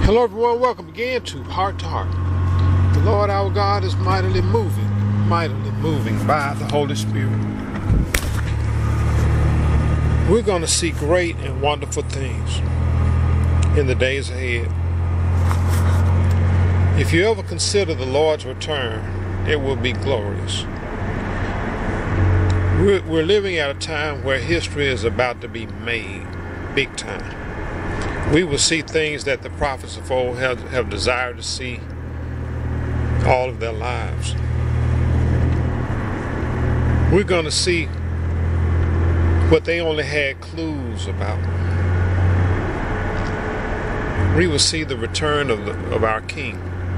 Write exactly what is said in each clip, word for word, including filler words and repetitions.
Hello everyone, welcome again to Heart to Heart. The Lord our God is mightily moving, mightily moving by the Holy Spirit. We're going to see great and wonderful things in the days ahead. If you ever consider the Lord's return, it will be glorious. We're, we're living at a time where history is about to be made, big time. We will see things that the prophets of old have, have desired to see all of their lives. We're going to see what they only had clues about. We will see the return of, the, of our King.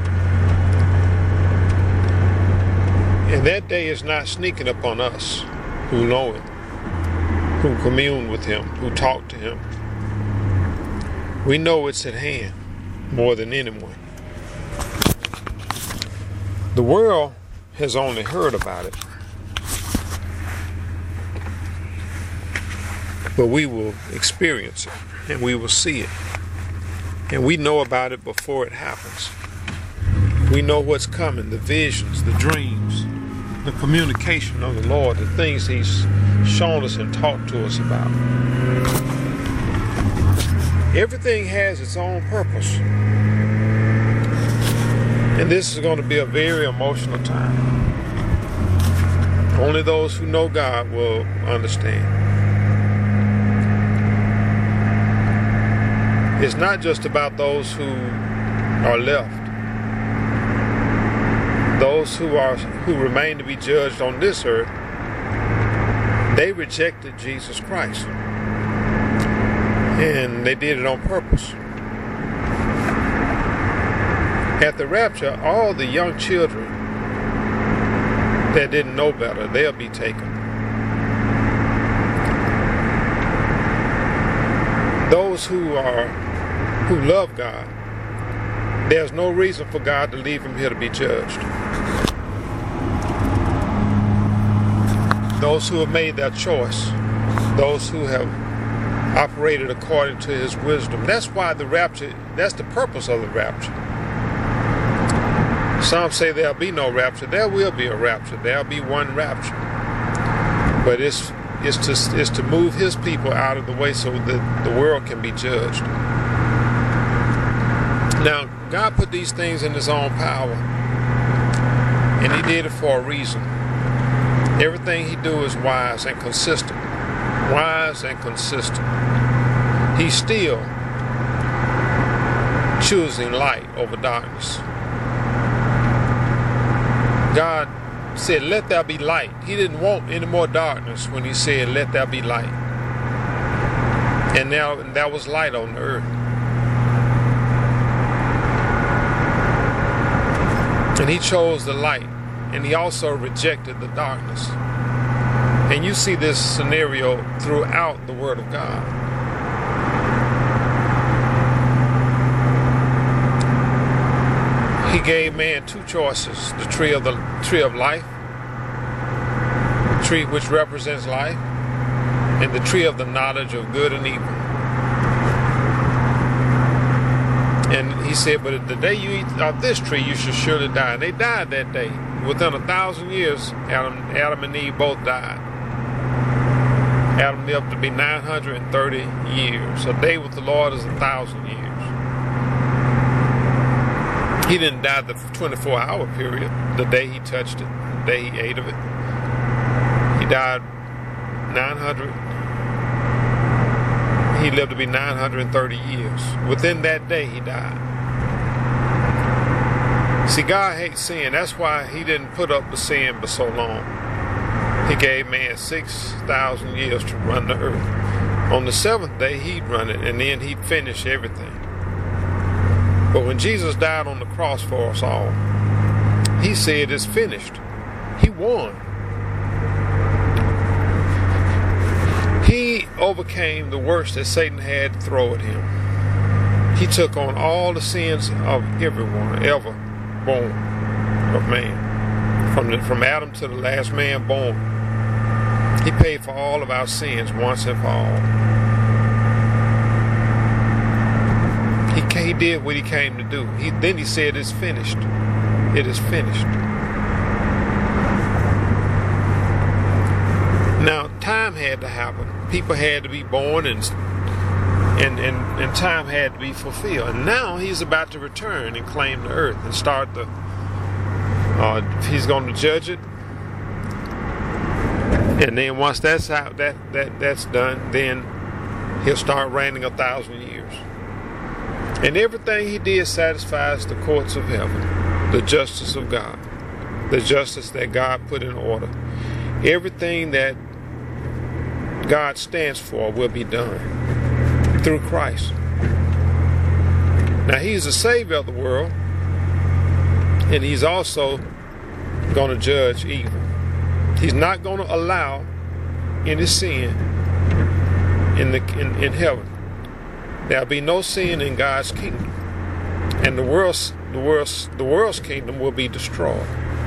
And that day is not sneaking upon us who know Him, who commune with Him, who talk to Him. We know it's at hand more than anyone. The world has only heard about it, but we will experience it and we will see it. And we know about it before it happens. We know what's coming, the visions, the dreams, the communication of the Lord, the things He's shown us and talked to us about. Everything has its own purpose. And this is going to be a very emotional time. Only those who know God will understand. It's not just about those who are left. Those who are who remain to be judged on this earth, they rejected Jesus Christ. And they did it on purpose. At the rapture, all the young children that didn't know better, they'll be taken. Those who are who love God, there's no reason for God to leave Him here to be judged. Those who have made their choice, those who have operated according to His wisdom. That's why the rapture, that's the purpose of the rapture. Some say there'll be no rapture. There will be a rapture. There'll be one rapture. But it's it's to, it's to move His people out of the way so that the world can be judged. Now, God put these things in His own power. And He did it for a reason. Everything He do is wise and consistent. Wise and consistent. He's still choosing light over darkness. God said, let there be light. He didn't want any more darkness when He said, let there be light. And now and there was light on the earth. And He chose the light. And He also rejected the darkness. And you see this scenario throughout the Word of God. He gave man two choices: the tree of the tree of life, the tree which represents life, and the tree of the knowledge of good and evil. And He said, but the day you eat of this tree, you shall surely die. And they died that day. Within a thousand years, Adam, Adam and Eve both died. Adam lived to be nine hundred thirty years. A day with the Lord is a thousand years. He didn't die the twenty-four hour period, the day he touched it, the day he ate of it. He died nine hundred. He lived to be nine hundred thirty years. Within that day, he died. See, God hates sin. That's why He didn't put up with sin for so long. He gave man six thousand years to run the earth. On the seventh day, He'd run it, and then He'd finish everything. But when Jesus died on the cross for us all, He said, it's finished. He won. He overcame the worst that Satan had to throw at Him. He took on all the sins of everyone ever born of man. From, the, from Adam to the last man born. He paid for all of our sins once and for all. He, he did what he came to do. He, then he said, it's finished. It is finished. Now, time had to happen. People had to be born, and and, and, and time had to be fulfilled. And now he's about to return and claim the earth and start the, uh, he's going to judge it. And then once that's out, that, that that's done, then he'll start reigning a thousand years. And everything he did satisfies the courts of heaven, the justice of God, the justice that God put in order. Everything that God stands for will be done through Christ. Now, he's the Savior of the world, and he's also going to judge evil. He's not going to allow any sin in the in, in heaven. There'll be no sin in God's kingdom, and the world's the world's the world's kingdom will be destroyed.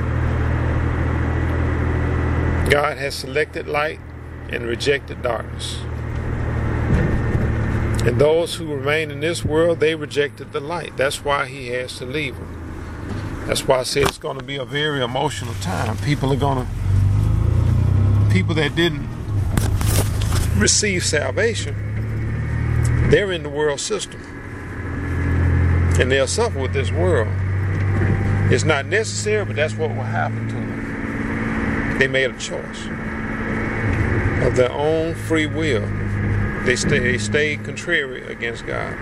God has selected light and rejected darkness. And those who remain in this world, they rejected the light. That's why he has to leave them. That's why I say it's going to be a very emotional time. People are going to, people that didn't receive salvation, they're in the world system. And they'll suffer with this world. It's not necessary, but that's what will happen to them. They made a choice of their own free will. They stay, they stayed contrary against God.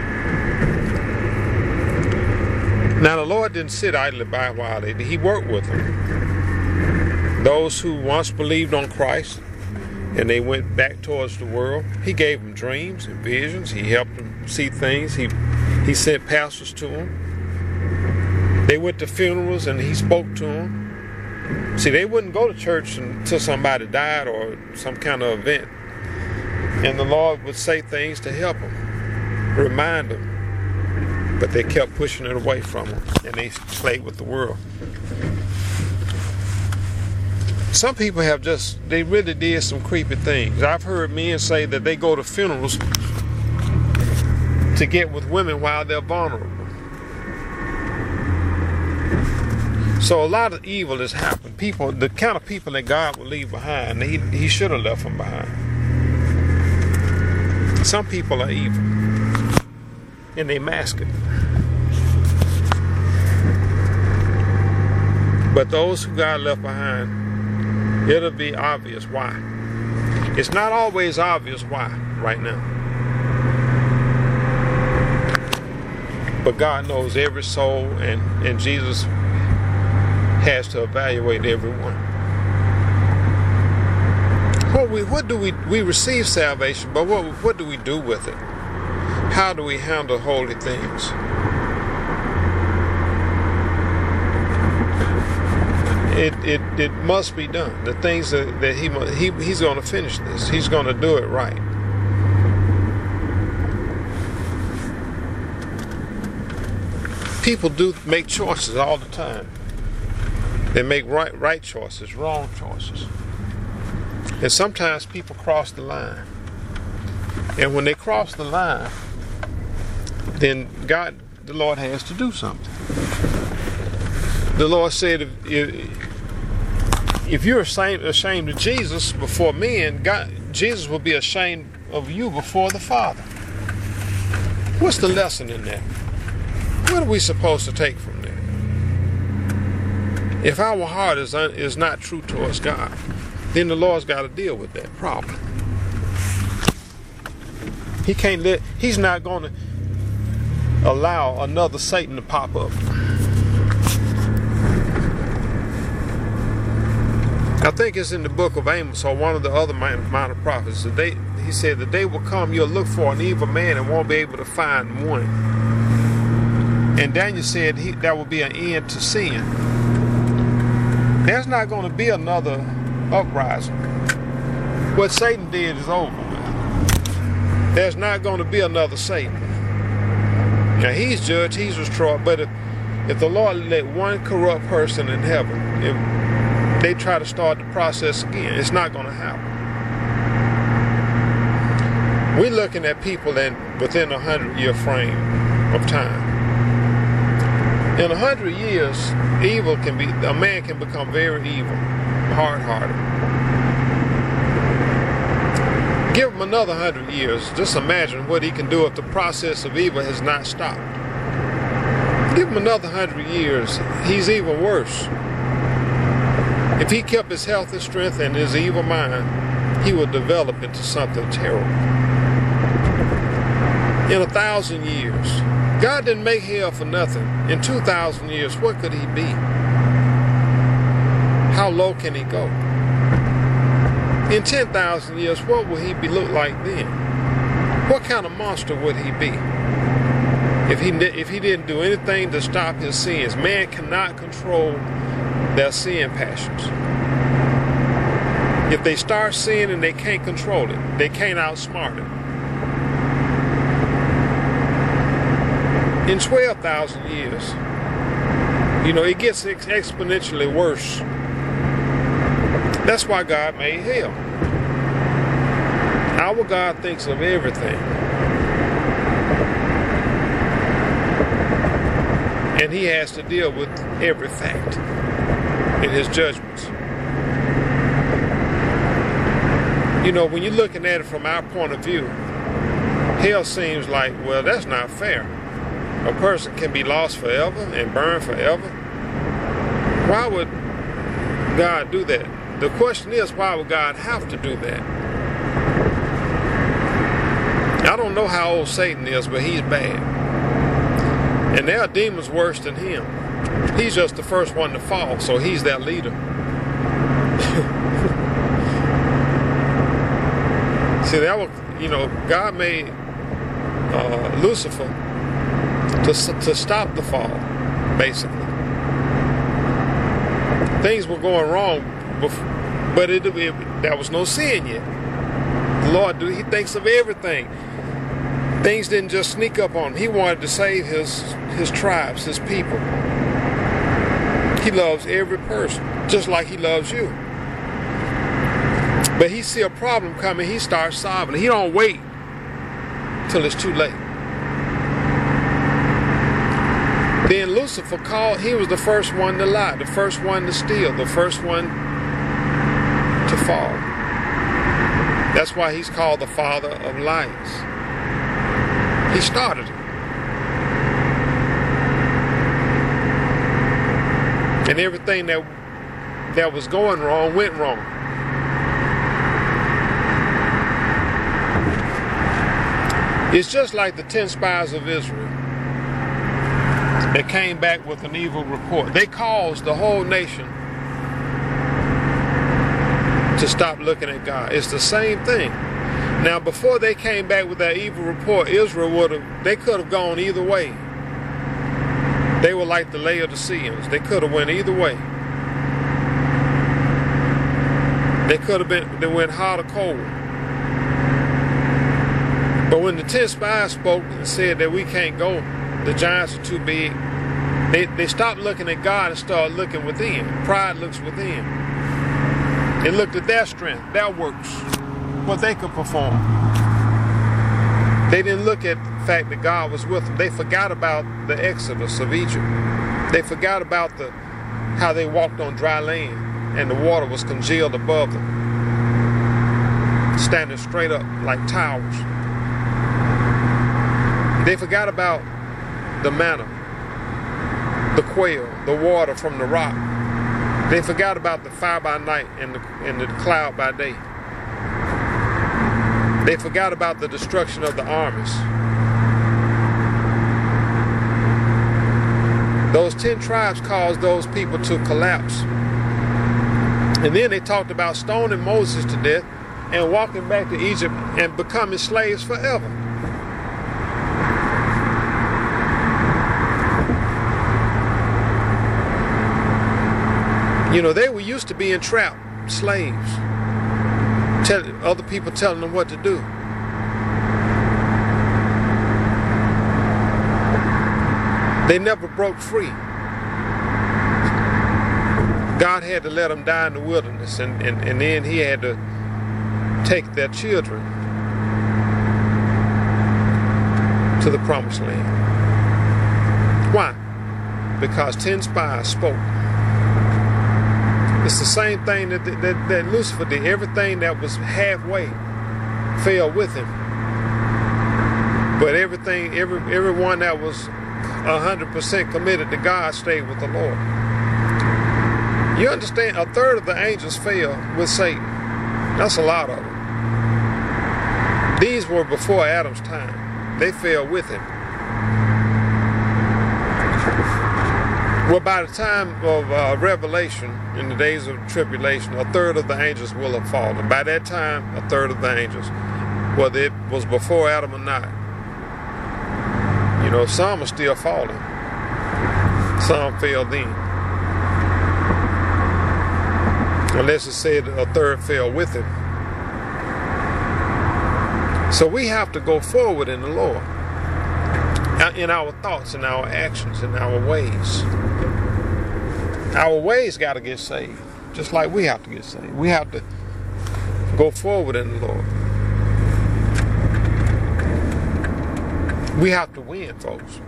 Now, the Lord didn't sit idly by while they, he worked with them. Those who once believed on Christ and they went back towards the world, he gave them dreams and visions. He helped them see things. He, he sent pastors to them. They went to funerals and he spoke to them. See, they wouldn't go to church until somebody died or some kind of event. And the Lord would say things to help them, remind them. But they kept pushing it away from them, and they played with the world. Some people have just, they really did some creepy things. I've heard men say that they go to funerals to get with women while they're vulnerable. So a lot of evil has happened. People, the kind of people that God will leave behind, he, he should have left them behind. Some people are evil, and they mask it. But those who God left behind, it'll be obvious why. It's not always obvious why right now. But God knows every soul, and, and Jesus has to evaluate everyone. What we what do we we receive salvation, but what what do we do with it? How do we handle holy things? It it it must be done. The things that, that he he he's going to finish this. He's going to do it right. People do make choices all the time. They make right right choices, wrong choices. And sometimes people cross the line. And when they cross the line, then God, the Lord has to do something. The Lord said, if, if, if you're ashamed, ashamed of Jesus before men, God, Jesus will be ashamed of you before the Father. What's the lesson in that? What are we supposed to take from that? If our heart is, un, is not true towards God, then the Lord's got to deal with that problem. He can't let, he's not going to allow another Satan to pop up. I think it's in the book of Amos or one of the other minor prophets. The day, he said, the day will come you'll look for an evil man and won't be able to find one. And Daniel said he, there will be an end to sin. There's not going to be another uprising. What Satan did is over with. There's not going to be another Satan. Now he's judged, he's destroyed, but if, if the Lord let one corrupt person in heaven, if they try to start the process again, it's not going to happen. We're looking at people in within a hundred year frame. of time. In a hundred years, evil can be, a man can become very evil, hard-hearted. Give him another hundred years. Just imagine what he can do if the process of evil has not stopped. Give him another hundred years, he's even worse. If he kept his health and strength and his evil mind, he would develop into something terrible. In a thousand years, God didn't make hell for nothing. In two thousand years, what could he be? How low can he go? In ten thousand years, what will he be look like then? What kind of monster would he be? If he, if he didn't do anything to stop his sins. Man cannot control their sin passions. If they start sinning, they can't control it. They can't outsmart it. In twelve thousand years, you know, it gets ex exponentially worse. That's why God made hell. Our God thinks of everything. And he has to deal with every fact in his judgments. You know, when you're looking at it from our point of view, hell seems like, well, that's not fair. A person can be lost forever and burned forever. Why would God do that? The question is, why would God have to do that? I don't know how old Satan is, but he's bad. And there are demons worse than him. He's just the first one to fall, so he's their leader. See, that was, you know, God made uh, Lucifer to, to stop the fall, basically. Things were going wrong, before, but it, it, there was no sin yet. The Lord, he thinks of everything. Things didn't just sneak up on him. He wanted to save his, his tribes, his people. He loves every person, just like he loves you. But he see a problem coming, he starts solving it. He don't wait till it's too late. Then Lucifer called, he was the first one to lie, the first one to steal, the first one to fall. That's why he's called the father of lies. He started it. And everything that, that was going wrong went wrong. It's just like the ten spies of Israel that came back with an evil report. They caused the whole nation to stop looking at God. It's the same thing. Now, before they came back with that evil report, Israel would have, they could have gone either way. They were like the Laodiceans. They could have went either way. They could have been, they went hot or cold. But when the ten spies spoke and said that we can't go, the giants are too big, they, they stopped looking at God and started looking within. Pride looks within. They looked at their strength, their works, what they could perform. They didn't look at the fact that God was with them. They forgot about the exodus of Egypt. They forgot about the how they walked on dry land and the water was congealed above them, standing straight up like towers. They forgot about the manna, the quail, the water from the rock. They forgot about the fire by night and the, and the cloud by day. They forgot about the destruction of the armies. Those ten tribes caused those people to collapse. And then they talked about stoning Moses to death and walking back to Egypt and becoming slaves forever. You know, they were used to being trapped, slaves. Tell, other people telling them what to do. They never broke free. God had to let them die in the wilderness, and, and, and then he had to take their children to the promised land. because ten spies spoke. It's the same thing that, that, that Lucifer did. Everything that was halfway fell with him. But everything, every everyone that was one hundred percent committed to God stayed with the Lord. You understand? A third of the angels fell with Satan. That's a lot of them. These were before Adam's time. They fell with him. Well, by the time of uh, Revelation, in the days of tribulation, a third of the angels will have fallen. By that time, a third of the angels, whether it was before Adam or not. You know, some are still falling. Some fell then. Unless it said a third fell with him. So we have to go forward in the Lord. In our thoughts, in our actions, in our ways. Our ways got to get saved, just like we have to get saved. We have to go forward in the Lord. We have to win, folks.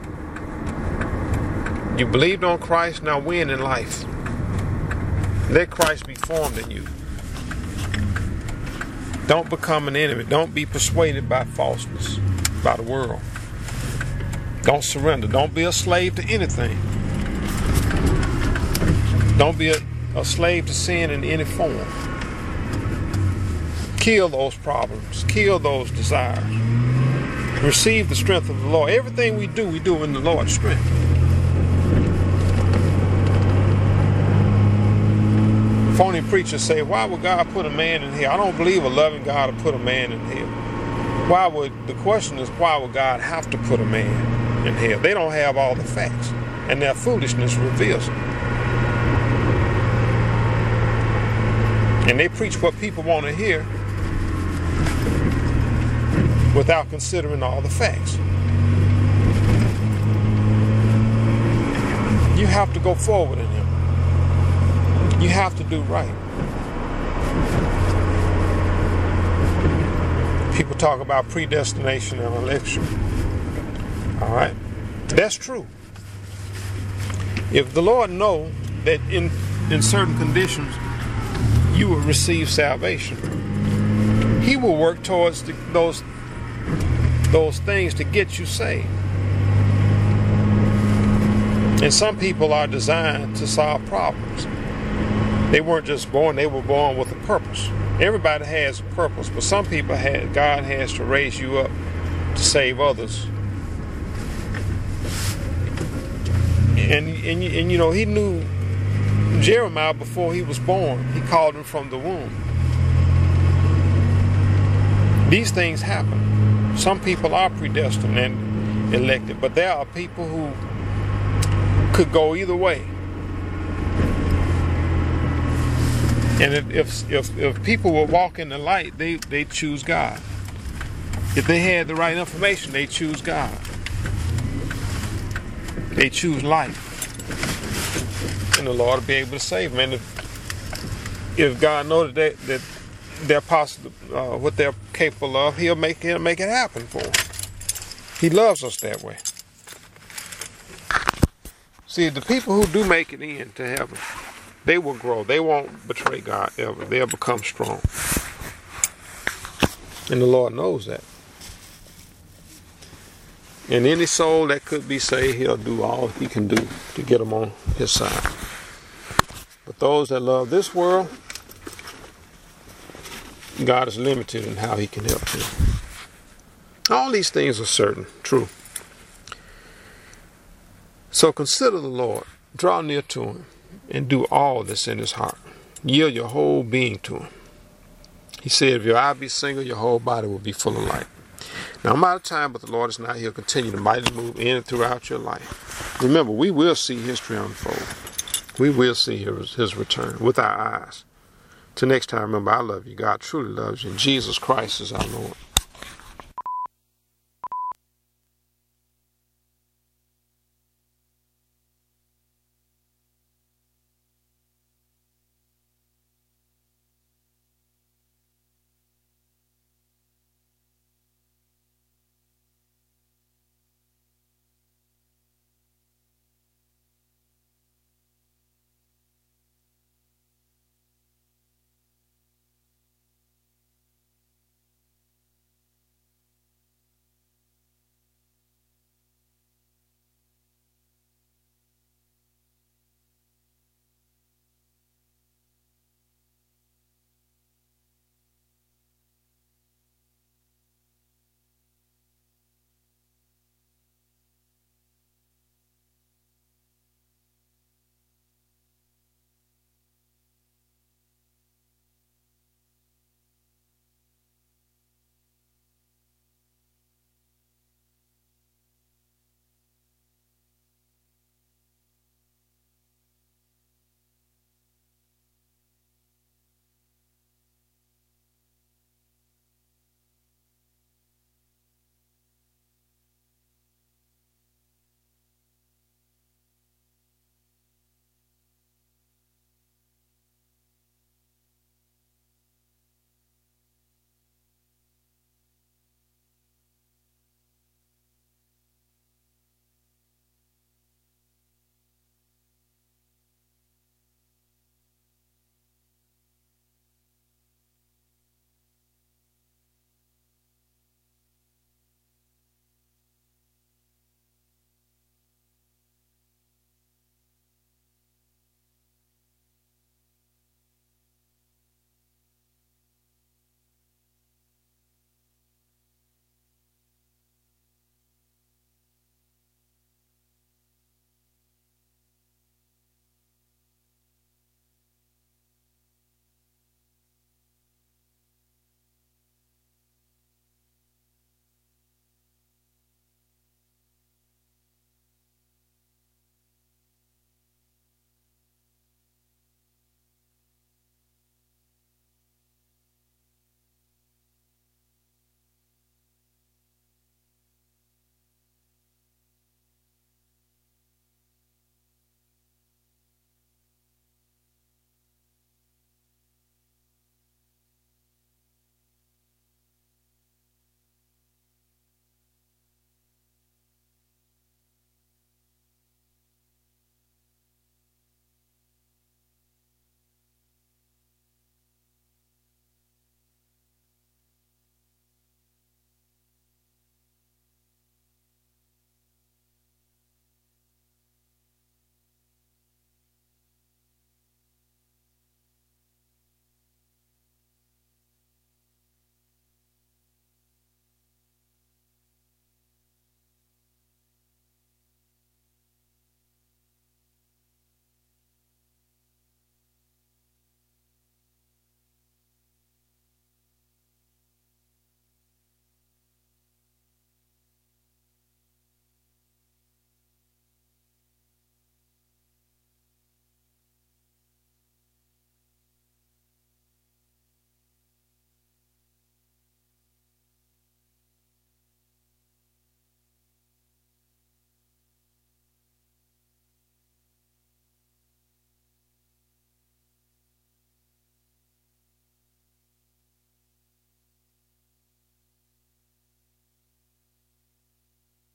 You believed on Christ, now win in life. Let Christ be formed in you. Don't become an enemy. Don't be persuaded by falseness, by the world. Don't surrender. Don't be a slave to anything. Don't be a, a slave to sin in any form. Kill those problems. Kill those desires. Receive the strength of the Lord. Everything we do, we do in the Lord's strength. Phony preachers say, why would God put a man in hell? I don't believe a loving God would put a man in hell. Why would, the question is, why would God have to put a man in hell? They don't have all the facts, and their foolishness reveals it. And they preach what people want to hear without considering all the facts. You have to go forward in Him. You have to do right. People talk about predestination and election. All right? That's true. If the Lord knows that in, in certain conditions you will receive salvation, He will work towards the, those, those things to get you saved. And some people are designed to solve problems. They weren't just born, they were born with a purpose. Everybody has a purpose, but some people had, God has to raise you up to save others. And, and, and you know, He knew Jeremiah before he was born. He called him from the womb. These things happen. Some people are predestined and elected, but there are people who could go either way. And if if if, if people will walk in the light, they, they choose God. If they had the right information, they choose God. They choose life. And the Lord will be able to save them. And if, if God knows that, they, that they're possible, uh, what they're capable of, He'll make, he'll make it happen for them. He loves us that way. See, the people who do make it in to heaven, they will grow. They won't betray God ever. They'll become strong. And the Lord knows that. And any soul that could be saved, He'll do all He can do to get them on His side. But those that love this world, God is limited in how He can help them. All these things are certain, true. So consider the Lord, draw near to Him, and do all that's in His heart. Yield your whole being to Him. He said, if your eye be single, your whole body will be full of light. Now, I'm out of time, but the Lord is not. He'll continue to mightily move in and throughout your life. Remember, we will see history unfold. We will see His, his return with our eyes. Till next time, remember, I love you. God truly loves you. And Jesus Christ is our Lord.